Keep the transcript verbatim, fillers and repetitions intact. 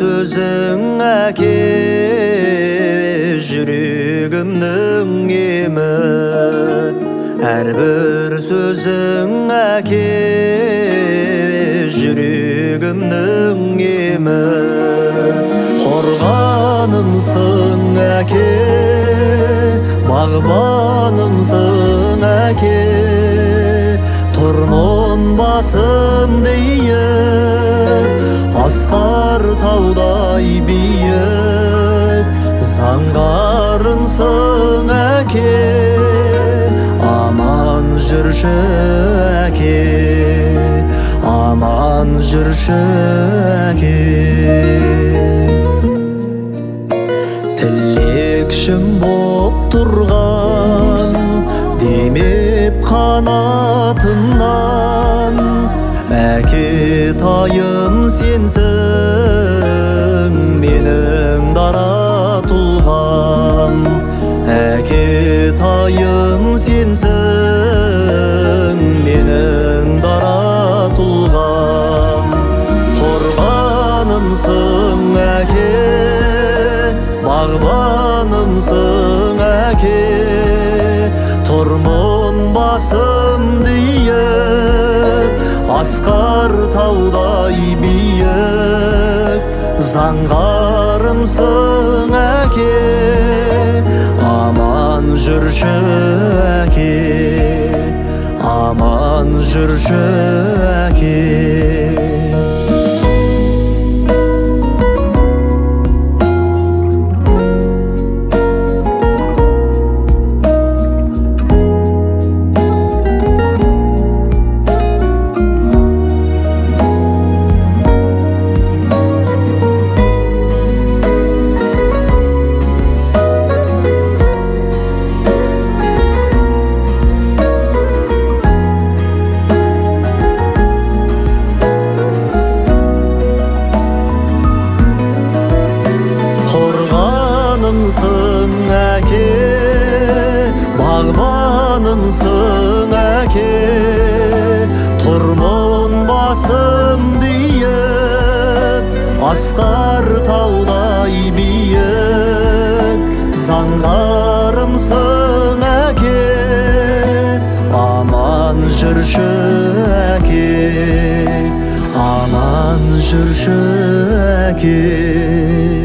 сөзің әке, жүрегімнің емі. Әрбір сөзің әке, жүрегімнің емі. Қорғанымсың әке, бағбанымсың әке. Тұрмын басым дейіп, асқар таудай биік. Заңғарымсың әке, аман жүрші әке, аман жүрші әке. Тілекшім боп тұрған демеп қанатымнан, әке тайым сенсің менің дара тұлғам. Әке тайым сенсің менің дара тұлғам. Қорғанымсың әке, бағбанымсың әке. Тұрмын басым дейіп, асқар таудай биік. Заңғарымсың әке, аман жүрші әке, аман жүрші әке. Қорғанымсың әке, бағбанымсың әке. Тұрмын басым дейіп, асқар таудай биік. Заңғарымсың әке, аман жүрші әке, аман жүрші әке.